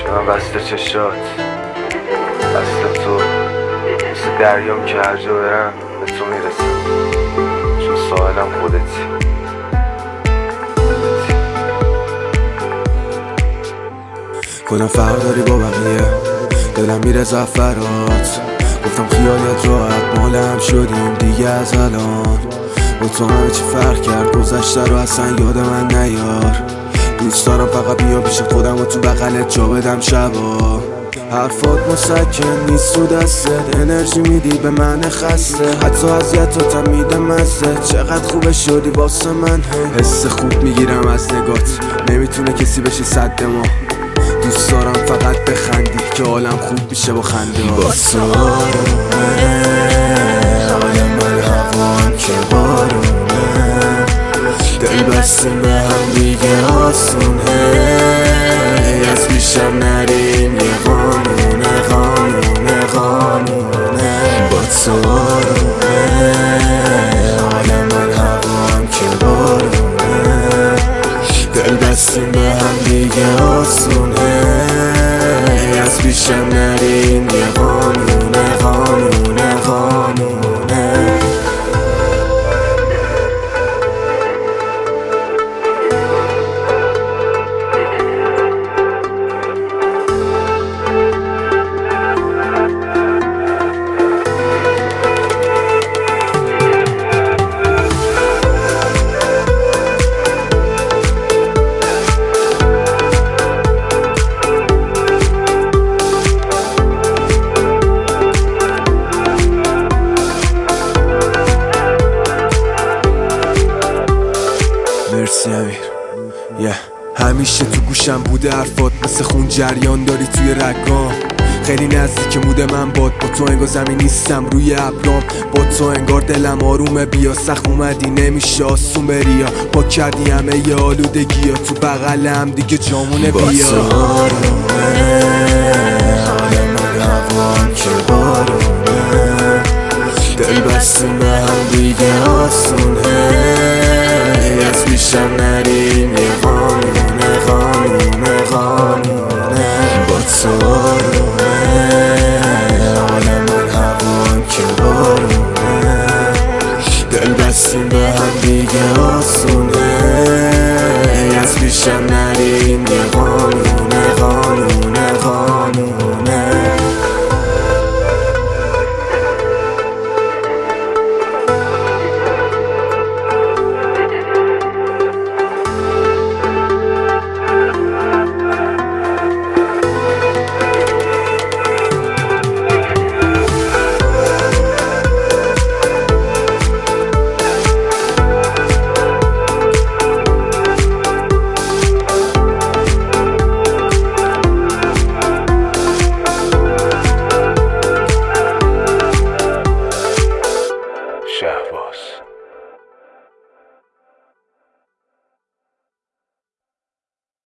من بسته چشات، بسته تو، مثل دریام که هر جا برم به تو میرسم، چون ساحلم خودتی. کدام فرق داری با بقیه، دلم میره زفرات. گفتم خیالیت راحت، مالم شدیم دیگه از الان. با تو همه چی فرق کرد، گذشته رو اصلا یاد من نیار. دوست دارم فقط بیام پیش خودم و تو بغلت جا بدم شبا. حرفات مسکن نیست تو دستت، انرژی میدی به من خسته، حتی اذیتاتم میده مزه. چقدر خوبه شدی واسه من، حس خوب میگیرم از نگات، نمیتونه کسی بشه صد ما. دوست دارم فقط بخندی که حالم خوب میشه با خنده ها. با تو حال من هوام که بارونه، دل بستیم به هم دیگه آسونه. از پیشم نریم یه قانونه قانونه قانونه. با تو حال من هوام که بارونه، دل بستیم به هم دیگه آسونه. از پیشم نریم یه قانونه قانونه قانونه. مرسی امیر. همیشه تو گوشم بوده حرفات، مثل خون جریان داری توی رگام. خیلی نزدیک موده من با تو انگار زمین نیستم روی ابرام. با تو انگار دلم آرومه، بیا سخت اومدی نمیشه آسون بریا. با کردی همه ی آلودگی ها تو بغلم دیگه جامونه بیا. با تو آرومه حال من هوام که بارونه، دل بستیم به هم دیگه آسونه. از پیشم نریم یه قانونه قانونه قانونه. با تو آرومه حال من هوام که بارونه، دل بستیم به هم دیگه آسونه. از پیشم